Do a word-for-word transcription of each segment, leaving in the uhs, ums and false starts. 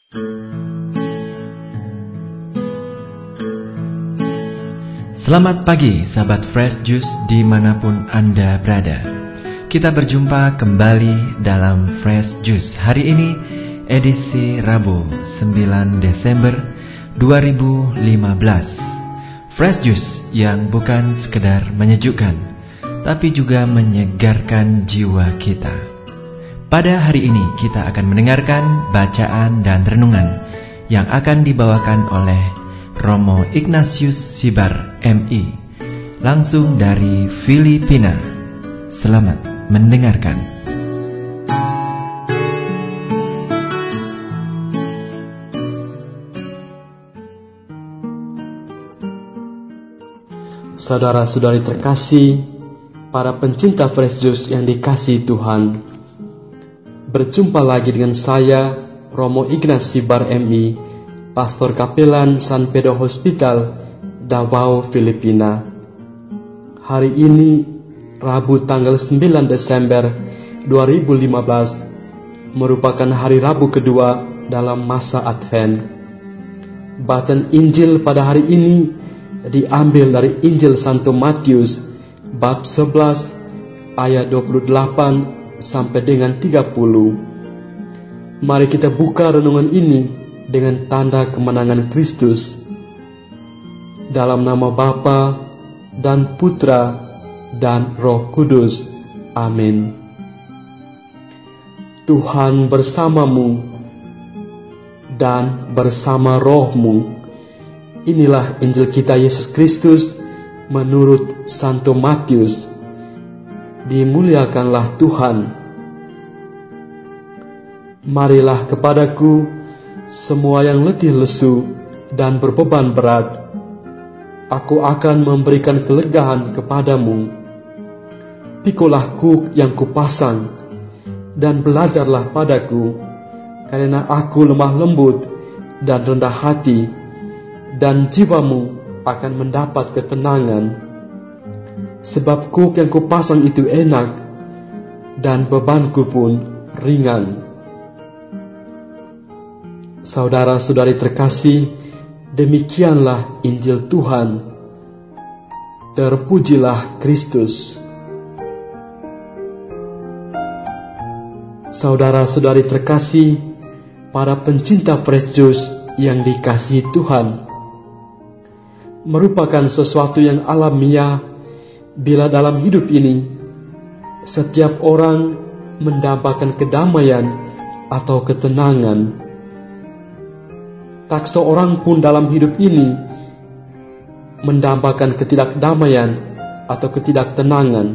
Selamat pagi sahabat Fresh Juice dimanapun Anda berada. Kita berjumpa kembali dalam Fresh Juice. Hari ini edisi Rabu sembilan Desember dua ribu lima belas. Fresh Juice yang bukan sekedar menyejukkan, tapi juga menyegarkan jiwa kita. Pada hari ini kita akan mendengarkan bacaan dan renungan yang akan dibawakan oleh Romo Ignatius Sibar M I langsung dari Filipina. Selamat mendengarkan. Saudara-saudari terkasih, para pencinta Fresh Juice yang dikasihi Tuhan, berjumpa lagi dengan saya, Romo Ignatius Sibar M I, Pastor Kapelan San Pedro Hospital, Davao, Filipina. Hari ini, Rabu tanggal sembilan Desember dua ribu lima belas, merupakan hari Rabu kedua dalam masa Advent. Bacaan Injil pada hari ini diambil dari Injil Santo Matius, bab sebelas, ayat dua puluh delapan sampai dengan tiga puluh. Mari kita buka renungan ini dengan tanda kemenangan Kristus. Dalam nama Bapa dan Putra dan Roh Kudus. Amin. Tuhan bersamamu dan bersama rohmu. Inilah Injil kita Yesus Kristus menurut Santo Matius. Dimuliakanlah Tuhan. Marilah kepadaku semua yang letih lesu dan berbeban berat, aku akan memberikan kelegaan kepadamu. Pikulah kuk yang kupasang, dan belajarlah padaku, karena aku lemah lembut dan rendah hati, dan jiwamu akan mendapat ketenangan. Sebab kuk yang kupasang itu enak, dan bebanku pun ringan. Saudara-saudari terkasih, demikianlah Injil Tuhan. Terpujilah Kristus. Saudara-saudari terkasih, para pencinta Fresh Juice yang dikasihi Tuhan, merupakan sesuatu yang alamiah bila dalam hidup ini setiap orang mendambakan kedamaian atau ketenangan. Tak seorang pun dalam hidup ini mendambakan ketidakdamaian atau ketidaktenangan.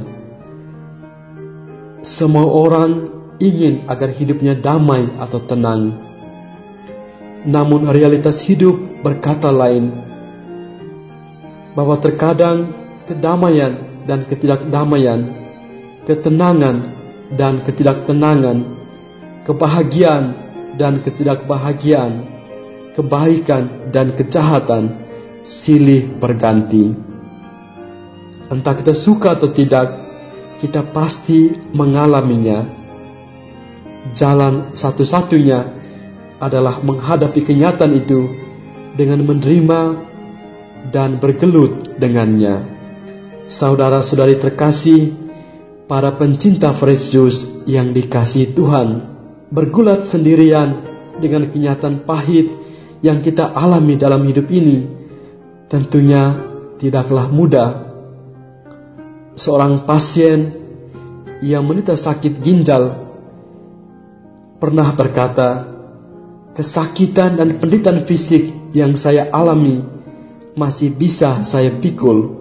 Semua orang ingin agar hidupnya damai atau tenang. Namun realitas hidup berkata lain, bahwa terkadang kedamaian dan ketidakdamaian, ketenangan dan ketidaktenangan, kebahagiaan dan ketidakbahagiaan, kebaikan dan kejahatan silih berganti. Entah kita suka atau tidak, kita pasti mengalaminya. Jalan satu-satunya adalah menghadapi kenyataan itu dengan menerima dan bergelut dengannya. Saudara-saudari terkasih, para pencinta Fresh Juice yang dikasihi Tuhan, bergulat sendirian dengan kenyataan pahit yang kita alami dalam hidup ini tentunya tidaklah mudah. Seorang pasien yang menderita sakit ginjal pernah berkata, kesakitan dan penderitaan fisik yang saya alami masih bisa saya pikul.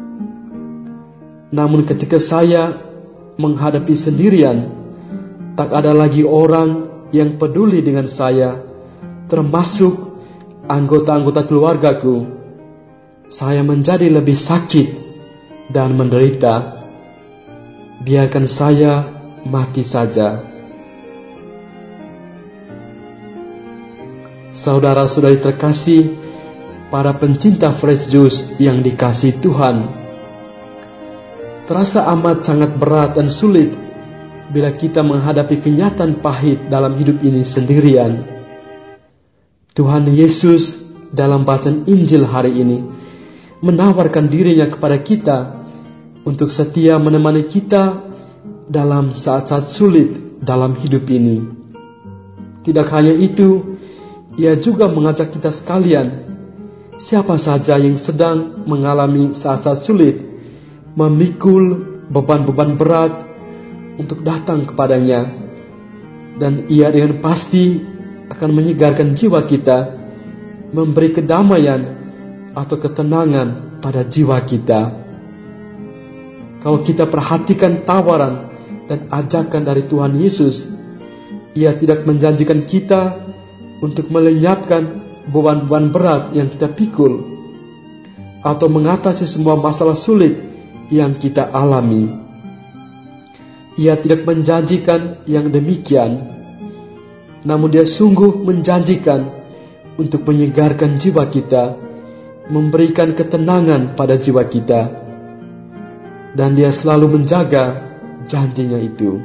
Namun ketika saya menghadapi sendirian, tak ada lagi orang yang peduli dengan saya, termasuk anggota-anggota keluargaku. Saya menjadi lebih sakit dan menderita. Biarkan saya mati saja. Saudara-saudari terkasih, para pencinta Fresh Juice yang dikasihi Tuhan, terasa amat sangat berat dan sulit bila kita menghadapi kenyataan pahit dalam hidup ini sendirian. Tuhan Yesus dalam bacaan Injil hari ini menawarkan dirinya kepada kita untuk setia menemani kita dalam saat-saat sulit dalam hidup ini. Tidak hanya itu, Ia juga mengajak kita sekalian, siapa saja yang sedang mengalami saat-saat sulit, memikul beban-beban berat untuk datang kepadanya, dan Ia dengan pasti akan menyegarkan jiwa kita, memberi kedamaian atau ketenangan pada jiwa kita. Kalau kita perhatikan tawaran dan ajakan dari Tuhan Yesus, Ia tidak menjanjikan kita untuk melenyapkan beban-beban berat yang kita pikul atau mengatasi semua masalah sulit yang kita alami. Ia tidak menjanjikan yang demikian, namun Dia sungguh menjanjikan untuk menyegarkan jiwa kita, memberikan ketenangan pada jiwa kita, dan Dia selalu menjaga janjinya itu.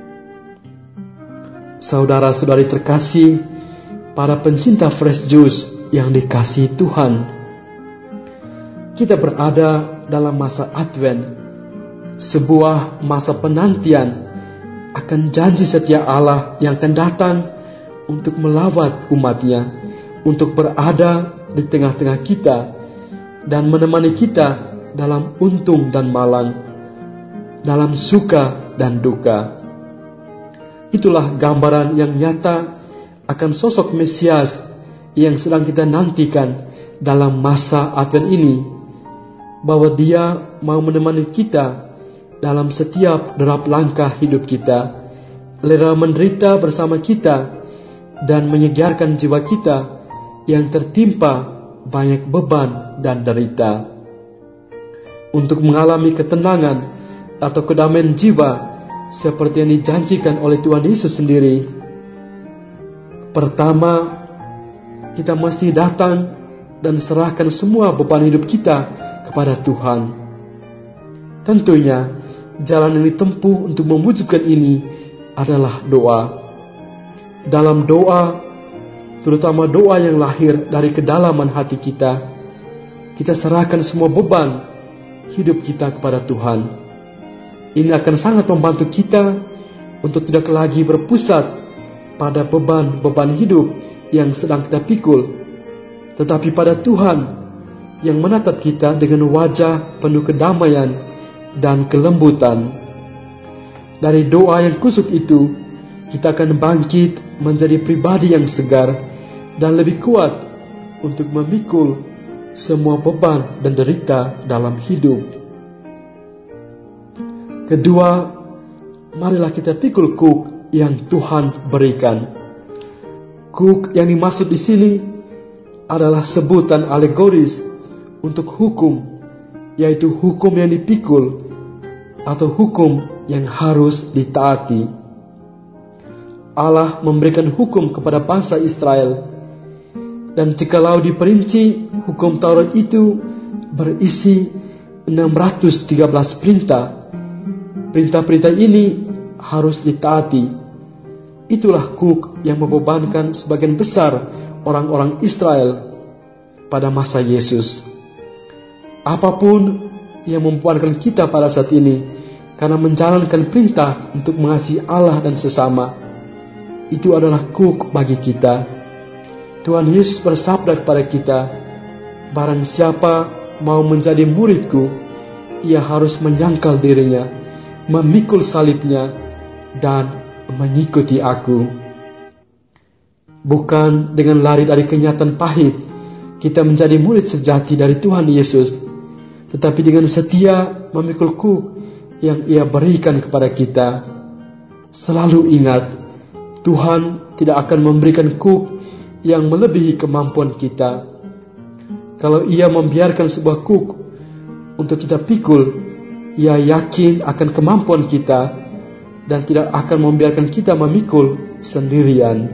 Saudara-saudari terkasih, para pencinta fresh juice yang dikasihi Tuhan, kita berada dalam masa Advent, sebuah masa penantian akan janji setia Allah yang akan datang untuk melawat umatnya, untuk berada di tengah-tengah kita dan menemani kita dalam untung dan malang, dalam suka dan duka. Itulah gambaran yang nyata akan sosok Mesias yang sedang kita nantikan dalam masa Advent ini, bahwa Dia mau menemani kita dalam setiap derap langkah hidup kita, rela menderita bersama kita dan menyegarkan jiwa kita yang tertimpa banyak beban dan derita, untuk mengalami ketenangan atau kedamaian jiwa seperti yang dijanjikan oleh Tuhan Yesus sendiri. Pertama, kita mesti datang dan serahkan semua beban hidup kita kepada Tuhan. Tentunya, jalan yang ditempuh untuk mewujudkan ini adalah doa. Dalam doa, terutama doa yang lahir dari kedalaman hati kita, kita serahkan semua beban hidup kita kepada Tuhan. Ini akan sangat membantu kita untuk tidak lagi berpusat pada beban-beban hidup yang sedang kita pikul, tetapi pada Tuhan yang menatap kita dengan wajah penuh kedamaian dan kelembutan. Dari doa yang kusuk itu, kita akan bangkit menjadi pribadi yang segar dan lebih kuat untuk memikul semua beban dan derita dalam hidup. Kedua, marilah kita pikul kuk yang Tuhan berikan. Kuk yang dimaksud di sini adalah sebutan alegoris untuk hukum, yaitu hukum yang dipikul atau hukum yang harus ditaati. Allah memberikan hukum kepada bangsa Israel, dan jikalau diperinci, hukum Taurat itu berisi enam ratus tiga belas perintah. Perintah-perintah ini harus ditaati. Itulah kuk yang membebankan sebagian besar orang-orang Israel pada masa Yesus. Apapun yang membebankan kita pada saat ini, karena menjalankan perintah untuk mengasihi Allah dan sesama, itu adalah kuk bagi kita. Tuhan Yesus bersabda kepada kita, barang siapa mau menjadi muridku, ia harus menyangkal dirinya, memikul salibnya, dan mengikuti aku. Bukan dengan lari dari kenyataan pahit kita menjadi murid sejati dari Tuhan Yesus, tetapi dengan setia memikul kuk yang Ia berikan kepada kita. Selalu ingat, Tuhan tidak akan memberikan kuk yang melebihi kemampuan kita. Kalau Ia membiarkan sebuah kuk untuk kita pikul, Ia yakin akan kemampuan kita dan tidak akan membiarkan kita memikul sendirian.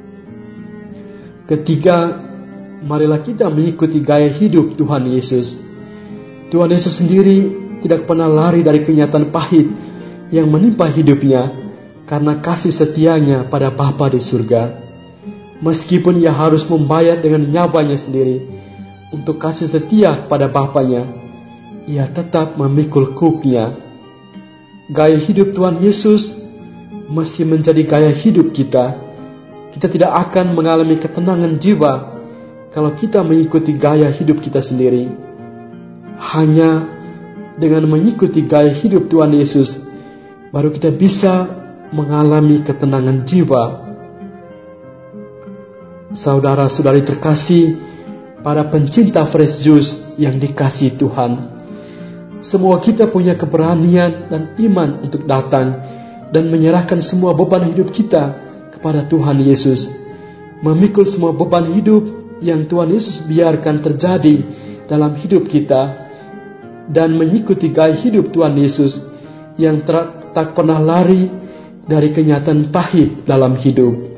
Ketiga, marilah kita mengikuti gaya hidup Tuhan Yesus. Tuhan Yesus sendiri tidak pernah lari dari kenyataan pahit yang menimpa hidupnya karena kasih setianya pada Bapa di surga. Meskipun ia harus membayar dengan nyawanya sendiri untuk kasih setia kepada Bapanya, ia tetap memikul kuknya. Gaya hidup Tuhan Yesus mesti menjadi gaya hidup kita. Kita tidak akan mengalami ketenangan jiwa kalau kita mengikuti gaya hidup kita sendiri. Hanya dengan mengikuti gaya hidup Tuhan Yesus, baru kita bisa mengalami ketenangan jiwa. Saudara-saudari terkasih, para pencinta fresh juice yang dikasihi Tuhan, semua kita punya keberanian dan iman untuk datang dan menyerahkan semua beban hidup kita kepada Tuhan Yesus, memikul semua beban hidup yang Tuhan Yesus biarkan terjadi dalam hidup kita, dan mengikuti gaya hidup Tuhan Yesus yang ter- tak pernah lari dari kenyataan pahit dalam hidup.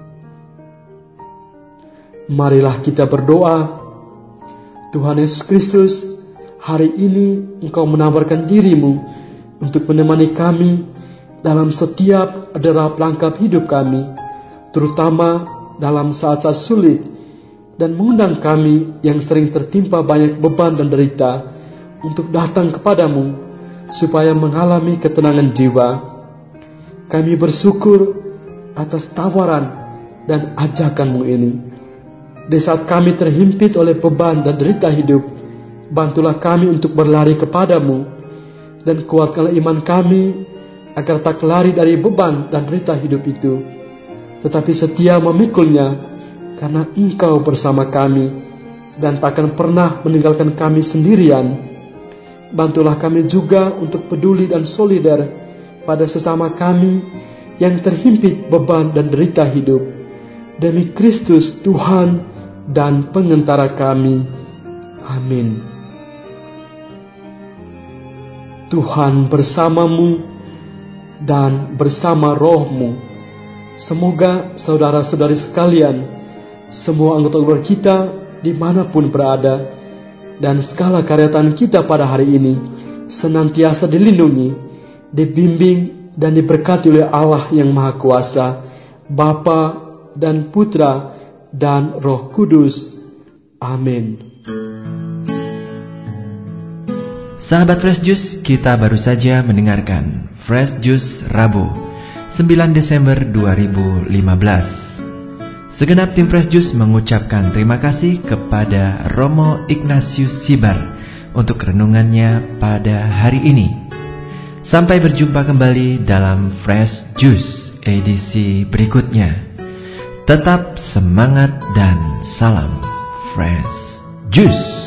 Marilah kita berdoa. Tuhan Yesus Kristus, hari ini Engkau menawarkan diri-Mu untuk menemani kami dalam setiap derap langkah hidup kami, terutama dalam saat-saat sulit, dan mengundang kami yang sering tertimpa banyak beban dan derita untuk datang kepadamu supaya mengalami ketenangan jiwa. Kami bersyukur atas tawaran dan ajakan-Mu ini. Di saat kami terhimpit oleh beban dan derita hidup, bantulah kami untuk berlari kepadamu, dan kuatkanlah iman kami agar tak lari dari beban dan derita hidup itu, tetapi setia memikulnya, karena Engkau bersama kami dan takkan pernah meninggalkan kami sendirian. Bantulah kami juga untuk peduli dan solider pada sesama kami yang terhimpit beban dan derita hidup, demi Kristus Tuhan dan pengentara kami. Amin. Tuhan bersamamu dan bersama rohmu. Semoga saudara-saudari sekalian, semua anggota keluarga kita dimanapun berada, dan segala karyatan kita pada hari ini senantiasa dilindungi, dibimbing dan diberkati oleh Allah yang Maha Kuasa, Bapa dan Putra dan Roh Kudus. Amin. Sahabat Fresh Juice, kita baru saja mendengarkan Fresh Juice Rabu sembilan Desember dua ribu lima belas. Segenap tim Fresh Juice mengucapkan terima kasih kepada Romo Ignatius Sibar untuk renungannya pada hari ini. Sampai berjumpa kembali dalam Fresh Juice edisi berikutnya. Tetap semangat dan salam Fresh Juice.